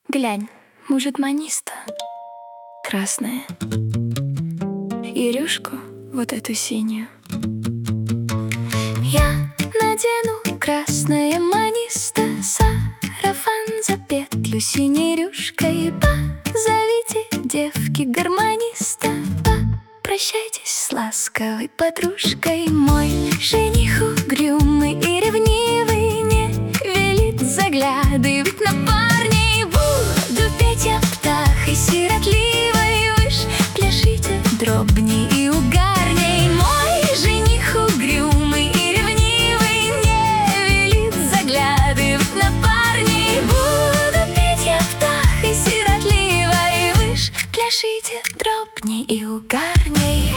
Глянь, может, маниста красная и рюшку вот эту синюю. Я надену красное маниста, сарафан за петлю синей рюшкой. Позовите девки гармониста, попрощайтесь с ласковой подружкой. Мой жених угрюмый и ревнивый не велит заглядывать на парней. Буду петь я птахой сиротливой, вы ж пляшите дробней и угарней. Мой жених угрюмый и ревнивый не велит заглядывать на парней. Буду петь я птахой сиротливой, вы ж пляшите дробней и угарней.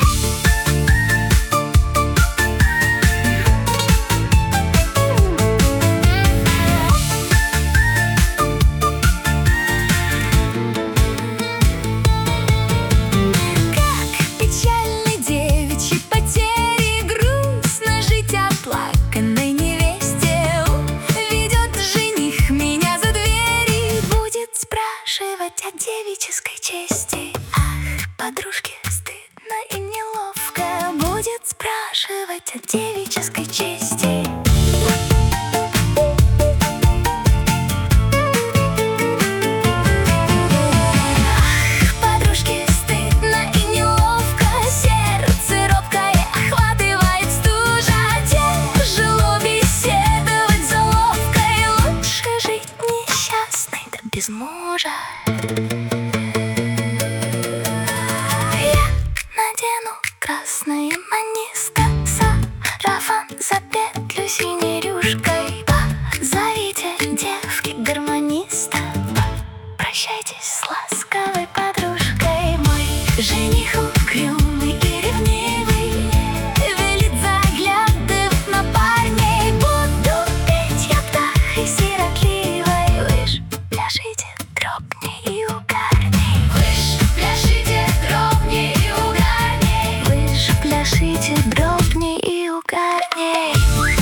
От девической чести. Ах, подружке стыдно и неловко будет спрашивать о девической чести. Ах, подружке стыдно и неловко, сердце робкое охватывает стужа. Тяжело беседовать за ловкой, лучше жить несчастной да без мужа. Я надену красное маниста, сарафан за петлю синей рюшкой. Позовите девки гармониста, прощайтесь с ласковой подружкой. Мой жених угрюмый и ревнивый велит заглядывать на парней. Буду петь я птахой сиротливой, вы ж пляшите дробней и угарней. Вы ж пляшите дробней и угарней. Вы ж пляшите дробней и угарней.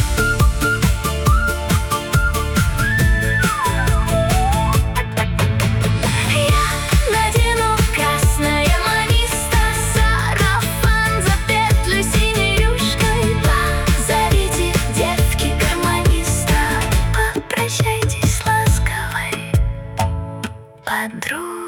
Я надену красное маниста, сарафан за петлю синей рюшкой. Позовите девки гармониста, попрощайтесь с ласковой подружкой.